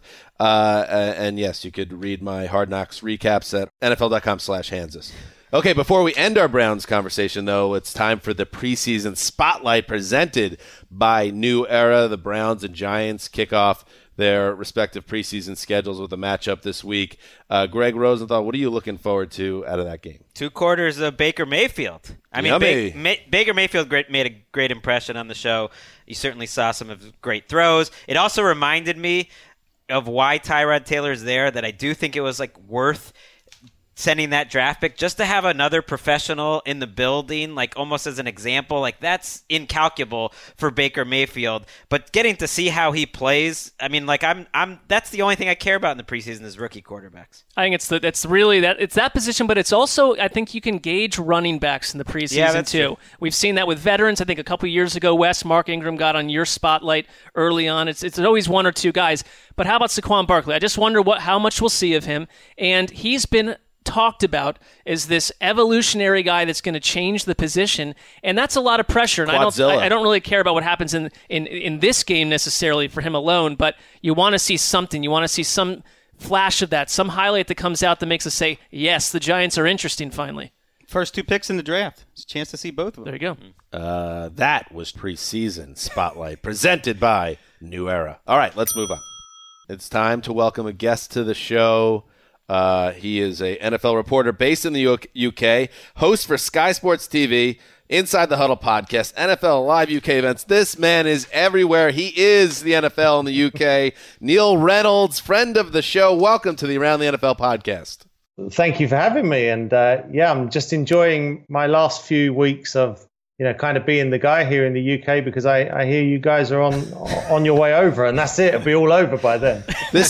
And yes, you could read my Hard Knocks recaps at NFL.com/Hansis. Okay, before we end our Browns conversation, though, it's time for the preseason spotlight presented by New Era. The Browns and Giants kick off their respective preseason schedules with a matchup this week. Greg Rosenthal, what are you looking forward to out of that game? 2 quarters of Baker Mayfield. I mean, Baker Mayfield made a great impression on the show. You certainly saw some of his great throws. It also reminded me of why Tyrod Taylor's there, that I do think it was worth sending that draft pick just to have another professional in the building, almost as an example. That's incalculable for Baker Mayfield. But getting to see how he plays, I mean, that's the only thing I care about in the preseason is rookie quarterbacks. I think it's that position, but it's also, I think you can gauge running backs in the preseason too. True. We've seen that with veterans. I think a couple of years ago, Mark Ingram got on your spotlight early on. It's always 1 or 2 guys. But how about Saquon Barkley? I just wonder how much we'll see of him. And he's been talked about as this evolutionary guy that's going to change the position, and that's a lot of pressure. And I don't really care about what happens in this game necessarily for him alone, but you want to see something. You want to see some flash of that, some highlight that comes out that makes us say, yes, the Giants are interesting finally. First 2 picks in the draft. It's a chance to see both of them. There you go. That was preseason spotlight presented by New Era. All right, let's move on. It's time to welcome a guest to the show. He is a NFL reporter based in the UK, host for Sky Sports TV, Inside the Huddle podcast, NFL Live UK events. This man is everywhere. He is the NFL in the UK. Neil Reynolds, friend of the show. Welcome to the Around the NFL podcast. Thank you for having me. And I'm just enjoying my last few weeks of kind of being the guy here in the UK, because I hear you guys are on your way over, and that's it. It'll be all over by then.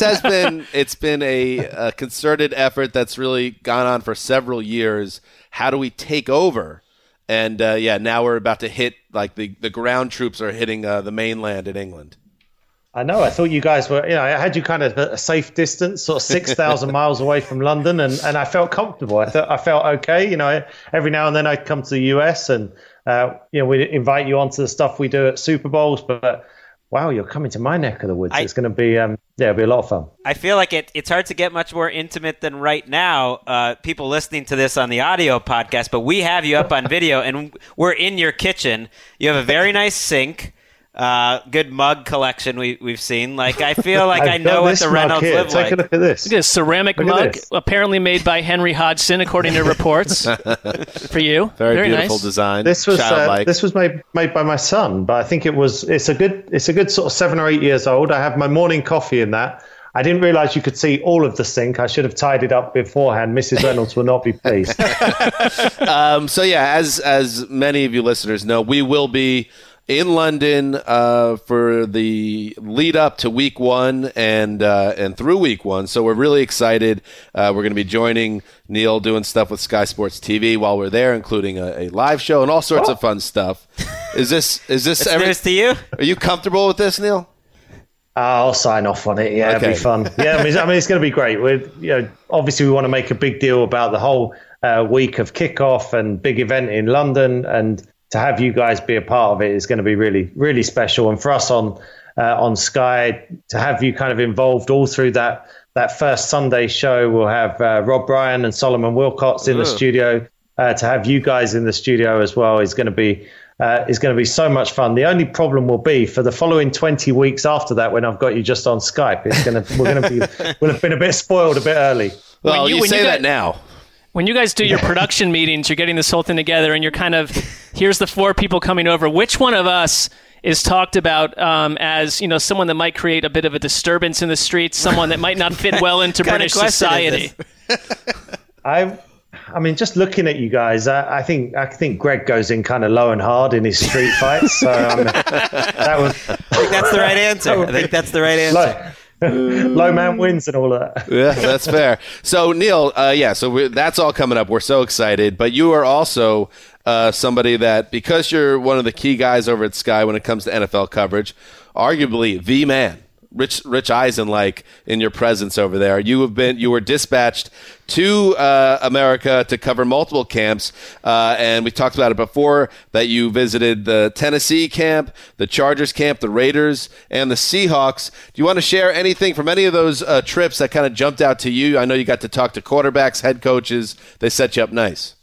It's been a concerted effort that's really gone on for several years. How do we take over? And now we're about to hit, the ground troops are hitting the mainland in England. I know. I thought you guys were, I had you kind of at a safe distance, sort of 6,000 miles away from London, and I felt comfortable. I felt okay. Every now and then I'd come to the US and, we invite you onto the stuff we do at Super Bowls, but wow, you're coming to my neck of the woods. It's going to be, it'll be a lot of fun. I feel like it's hard to get much more intimate than right now. People listening to this on the audio podcast, but we have you up on video, and we're in your kitchen. You have a very nice sink. Good mug collection we've seen. I feel like I know what the Reynolds live like. Take a look at this. Look at this ceramic mug, apparently made by Henry Hodgson, according to reports. For you, very beautiful nice design. This was made by my son, but I think it's a good sort of 7 or 8 years old. I have my morning coffee in that. I didn't realize you could see all of the sink. I should have tied it up beforehand. Mrs. Reynolds will not be pleased. As many of you listeners know, we will be in London for the lead up to week 1 and through week 1. So we're really excited. We're going to be joining Neil doing stuff with Sky Sports TV while we're there, including a live show and all sorts of fun stuff. Is this news to you? Are you comfortable with this, Neil? I'll sign off on it. Yeah, okay. It'll be fun. Yeah, I mean, it's going to be great. Obviously, we want to make a big deal about the whole week of kickoff and big event in London, and to have you guys be a part of it is going to be really, really special. And for us on Sky, to have you kind of involved all through that first Sunday show, we'll have Rob Bryan and Solomon Wilcots in the studio. To have you guys in the studio as well is going to be so much fun. The only problem will be for the following 20 weeks after that, when I've got you just on Skype, we'll have been a bit spoiled a bit early. Well, you say that now. When you guys do your production meetings, you're getting this whole thing together, and you're kind of, here's the 4 people coming over. Which one of us is talked about as someone that might create a bit of a disturbance in the streets, someone that might not fit well into British society? I mean, just looking at you guys, I think Greg goes in kind of low and hard in his street fights. So I think that's the right answer. Low man wins and all of that. Yeah, that's fair. So Neil, that's all coming up. We're so excited. But you are also somebody that, because you're one of the key guys over at Sky when it comes to NFL coverage, arguably the man Rich Eisen like in your presence over there? You were dispatched to America to cover multiple camps, and we talked about it before that you visited the Tennessee camp, the Chargers camp, the Raiders, and the Seahawks. Do you want to share anything from any of those trips that kind of jumped out to you? I know you got to talk to quarterbacks, head coaches. They set you up nice.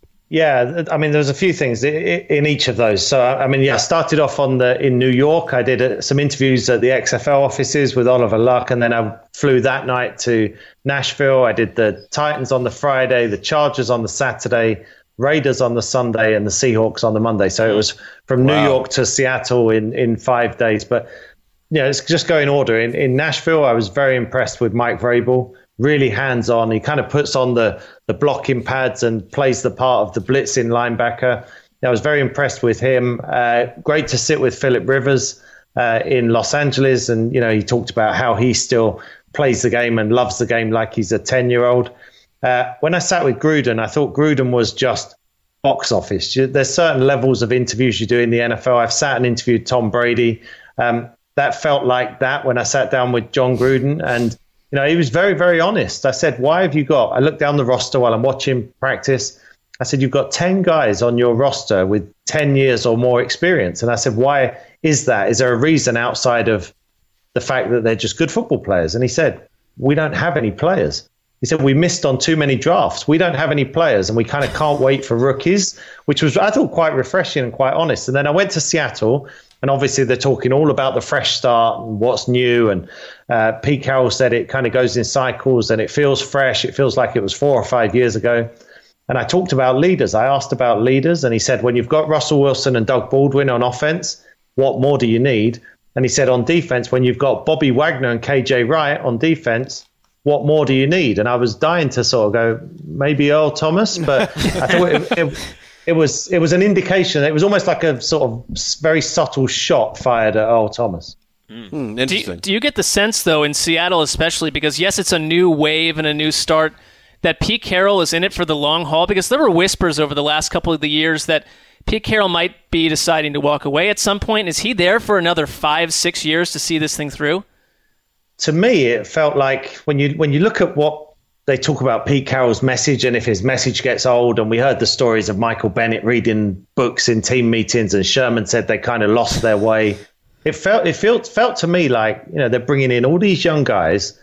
Yeah, I mean, there was a few things in each of those. So, I mean, I started off in New York. I did some interviews at the XFL offices with Oliver Luck, and then I flew that night to Nashville. I did the Titans on the Friday, the Chargers on the Saturday, Raiders on the Sunday, and the Seahawks on the Monday. So it was from New York to Seattle in 5 days. But, it's just go in order. In Nashville, I was very impressed with Mike Vrabel. Really hands-on. He kind of puts on the blocking pads and plays the part of the blitzing linebacker. I was very impressed with him. Great to sit with Phillip Rivers in Los Angeles. And, he talked about how he still plays the game and loves the game like he's a 10-year-old. When I sat with Gruden, I thought Gruden was just box office. There's certain levels of interviews you do in the NFL. I've sat and interviewed Tom Brady. That felt like that when I sat down with John Gruden. And he was very, very honest. I said, I looked down the roster while I'm watching practice. I said, you've got 10 guys on your roster with 10 years or more experience. And I said, why is that? Is there a reason outside of the fact that they're just good football players? And he said, we don't have any players. He said, we missed on too many drafts. We don't have any players, and we kind of can't wait for rookies, which was, I thought, quite refreshing and quite honest. And then I went to Seattle. And obviously, they're talking all about the fresh start and what's new. And Pete Carroll said it kind of goes in cycles and it feels fresh. It feels like it was 4 or 5 years ago. And I talked about leaders. I asked about leaders. And he said, when you've got Russell Wilson and Doug Baldwin on offense, what more do you need? And he said, on defense, when you've got Bobby Wagner and KJ Wright on defense, what more do you need? And I was dying to sort of go, maybe Earl Thomas. But I thought it was an indication. It was almost like a sort of very subtle shot fired at Earl Thomas. Interesting. Do you get the sense, though, in Seattle especially, because, yes, it's a new wave and a new start, that Pete Carroll is in it for the long haul? Because there were whispers over the last couple of the years that Pete Carroll might be deciding to walk away at some point. Is he there for another 5-6 years to see this thing through? To me, it felt like when you look at what they talk about Pete Carroll's message, and if his message gets old, and we heard the stories of Michael Bennett reading books in team meetings, and Sherman said they kind of lost their way. It felt to me like they're bringing in all these young guys.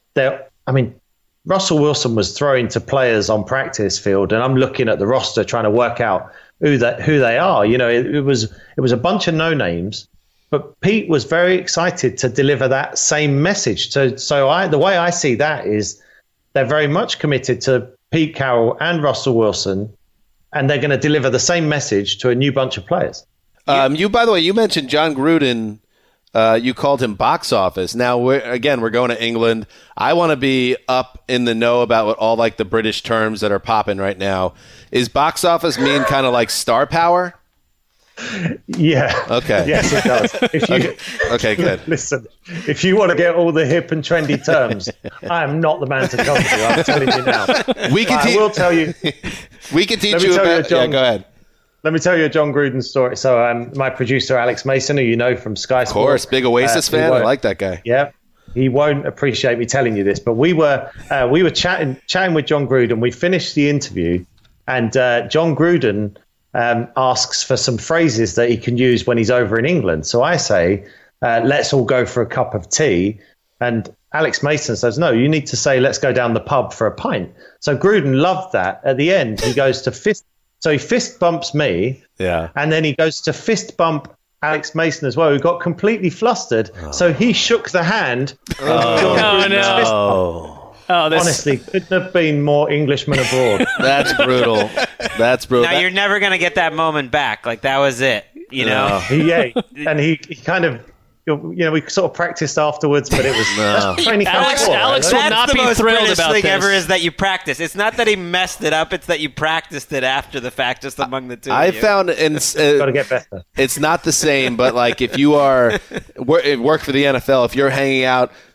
Russell Wilson was throwing to players on practice field, and I'm looking at the roster trying to work out who they are. It was a bunch of no names, but Pete was very excited to deliver that same message. So the way I see that is, they're very much committed to Pete Carroll and Russell Wilson, and they're going to deliver the same message to a new bunch of players. By the way, you mentioned John Gruden. You called him box office. Now, we're going to England. I want to be up in the know about what all like the British terms that are popping right now. Is box office mean kind of like star power? Yeah. Okay. Yes, it does. Okay, good. Listen, if you want to get all the hip and trendy terms, I am not the man to come to. I'm telling you now. I will tell you. We can teach you about. Go ahead. Let me tell you a John Gruden story. So, my producer Alex Mason, who you know from Sky Sports, of course, big Oasis fan. I like that guy. Yeah. He won't appreciate me telling you this, but we were chatting with John Gruden. We finished the interview, and John Gruden asks for some phrases that he can use when he's over in England. So I say, let's all go for a cup of tea. And Alex Mason says, no, you need to say, let's go down the pub for a pint. So Gruden loved that. At the end, he goes to fist. So he fist bumps me. Yeah. And then he goes to fist bump Alex Mason as well, who got completely flustered. Oh. So he shook the hand. John Gruden's fist bump. Honestly, couldn't have been more Englishmen abroad. That's brutal. That's brutal. Now you're never going to get that moment back. Like, that was it, know? And he kind of, we sort of practiced afterwards, but it was training camp. Alex will not be thrilled about this. Thing ever is that you practice. It's not that he messed it up. It's that you practiced it after the fact, just among the two. I found got to get better. It's not the same, but like if you are work for the NFL, if you're hanging out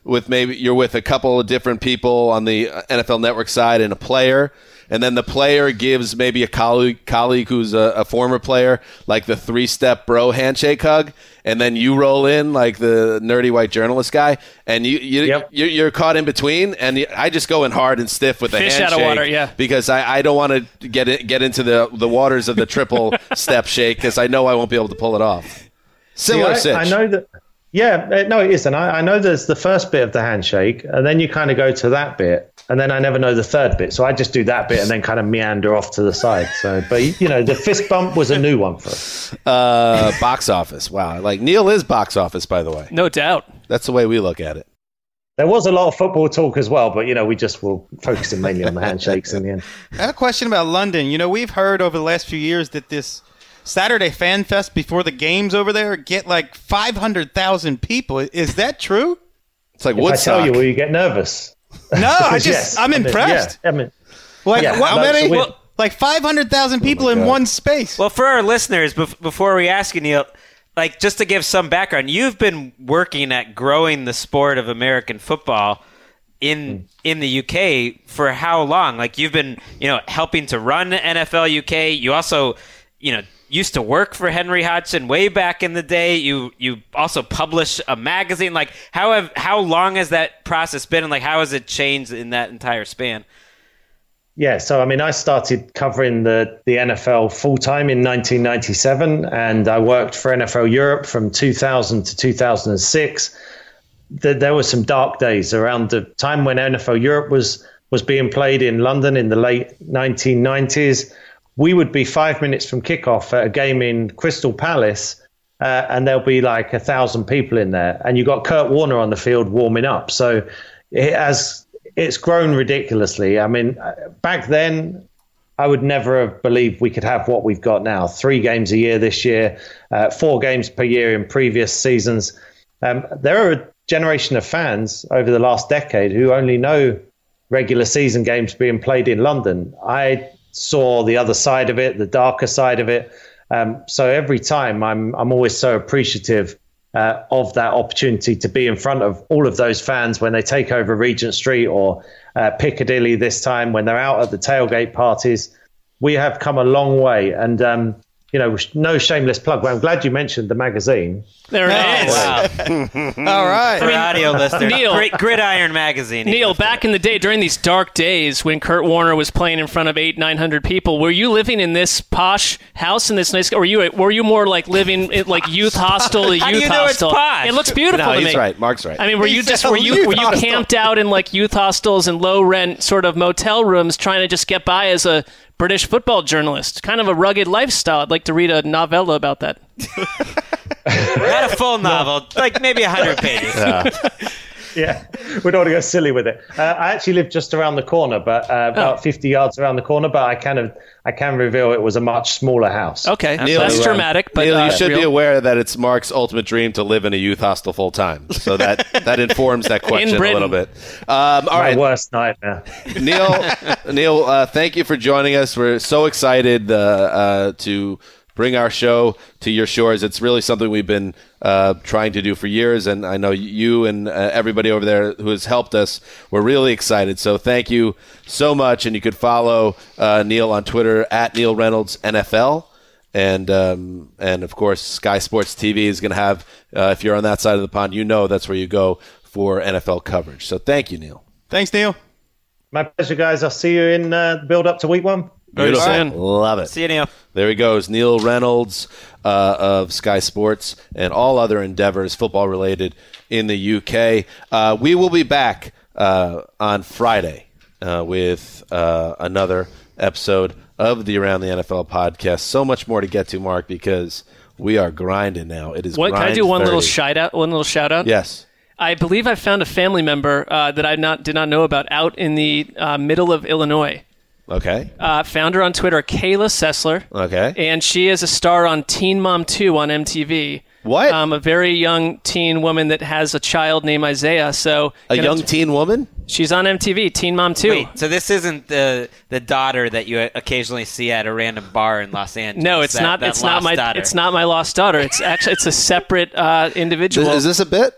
you're with a couple of different people on the NFL Network side and a player, and then the player gives maybe a colleague who's a former player like the 3-step bro handshake hug, and then you roll in like the nerdy white journalist guy, and you're caught in between, and I just go in hard and stiff with the handshake. Fish out of water, because I don't want to get into the waters of the triple step shake because I know I won't be able to pull it off. Similar sitch. I know that. Yeah, no, it isn't. I know there's the first bit of the handshake, and then you kind of go to that bit, and then I never know the third bit. So I just do that bit and then kind of meander off to the side. So, but the fist bump was a new one for us. Box office. Wow. Like Neil is box office, by the way. No doubt. That's the way we look at it. There was a lot of football talk as well, but we just were focusing mainly on the handshakes in the end. I have a question about London. We've heard over the last few years that this Saturday Fan Fest before the games over there get like 500,000 people. Is that true? It's like Woodstock. If I tell you, will you get nervous? No, I'm impressed. How many? Like 500,000 people in one space. Well, for our listeners, before we ask you, Neil, like just to give some background, you've been working at growing the sport of American football in the UK for how long? Like you've been, helping to run NFL UK. You also, used to work for Henry Hodgson way back in the day. You also publish a magazine. Like how long has that process been, and like how has it changed in that entire span? Yeah, so I started covering the NFL full time in 1997, and I worked for NFL Europe from 2000 to 2006. There were some dark days around the time when NFL Europe was being played in London in the late 1990s. We would be 5 minutes from kickoff at a game in Crystal Palace, and there'll be like 1,000 people in there. And you got Kurt Warner on the field warming up. So it's grown ridiculously. Back then, I would never have believed we could have what we've got now. 3 games a year this year, 4 games per year in previous seasons. There are a generation of fans over the last decade who only know regular season games being played in London. I saw the other side of it, the darker side of it. So every time I'm always so appreciative of that opportunity to be in front of all of those fans when they take over Regent Street or Piccadilly this time, when they're out at the tailgate parties. We have come a long way, and no shameless plug, but I'm glad you mentioned the magazine. There it is. Wow. All right. For audio listeners, Neil, Great Gridiron magazine. Neil, back in the day, during these dark days when Kurt Warner was playing in front of 800-900 people, were you living in this posh house in this nice? Or were you more like living in like youth hostel to youth How do you know hostel? It's posh? It looks beautiful to me. He's right. Mark's right. Were you camped out in like youth hostels and low rent sort of motel rooms trying to just get by as a British football journalist? Kind of a rugged lifestyle. I'd like to read a novella about that. Not a full novel, like maybe 100 pages. Yeah, we don't want to go silly with it. I actually live just around the corner, but about 50 yards around the corner. But I can reveal it was a much smaller house. Okay, Neil, less dramatic. But Neil, you should be aware that it's Mark's ultimate dream to live in a youth hostel full time. So that informs that question a little bit. All right, my worst nightmare. Neil, thank you for joining us. We're so excited to bring our show to your shores. It's really something we've been trying to do for years, and I know you and everybody over there who has helped us, we're really excited. So thank you so much, and you could follow Neil on Twitter at Neil Reynolds NFL, and of course Sky Sports TV is going to have, if you're on that side of the pond, that's where you go for NFL coverage. So thank you, Neil. Thanks, Neil. My pleasure, guys. I'll see you in the build up to week 1. Beautiful. Right. Love it. See you, Neil. There he goes, Neil Reynolds of Sky Sports and all other endeavors football-related in the UK. We will be back on Friday with another episode of the Around the NFL podcast. So much more to get to, Mark, because we are grinding now. It is Can I do one little shout out? Yes. I believe I found a family member that I did not know about out in the middle of Illinois. Okay. Found her on Twitter, Kayla Sessler. Okay. And she is a star on Teen Mom 2 on MTV. What? A very young teen woman that has a child named Isaiah. So a young teen woman? She's on MTV, Teen Mom 2. Wait, so this isn't the daughter that you occasionally see at a random bar in Los Angeles? No, it's not. It's not my daughter. It's not my lost daughter. It's actually a separate individual. Is this a bit?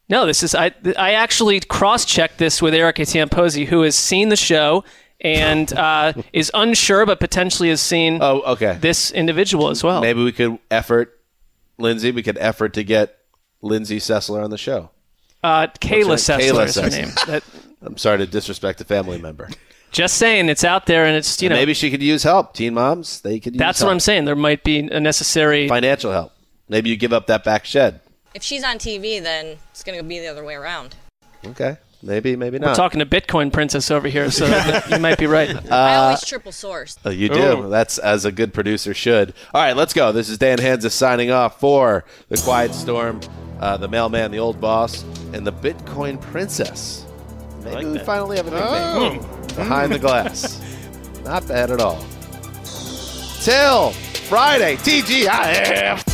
No, this is I actually cross-checked this with Erica Tamposi, who has seen the show and is unsure, but potentially has seen this individual as well. Maybe we could effort to get Lindsay Sessler on the show. Kayla Sessler is her name. I'm sorry to disrespect a family member. Just saying, it's out there, and it's maybe she could use help. Teen moms, they could use That's help. what I'm saying. There might be a necessary financial help. Maybe you give up that back shed. If she's on TV, then it's going to be the other way around. Okay. Maybe not. We're talking to Bitcoin Princess over here, so you might be right. I always triple source. Oh, you do. Ooh. That's as a good producer should. All right, let's go. This is Dan Hanzus signing off for The Quiet Storm, the Mailman, the Old Boss, and the Bitcoin Princess. Maybe we finally have a nickname. Behind the glass. Not bad at all. Till Friday, TGIF.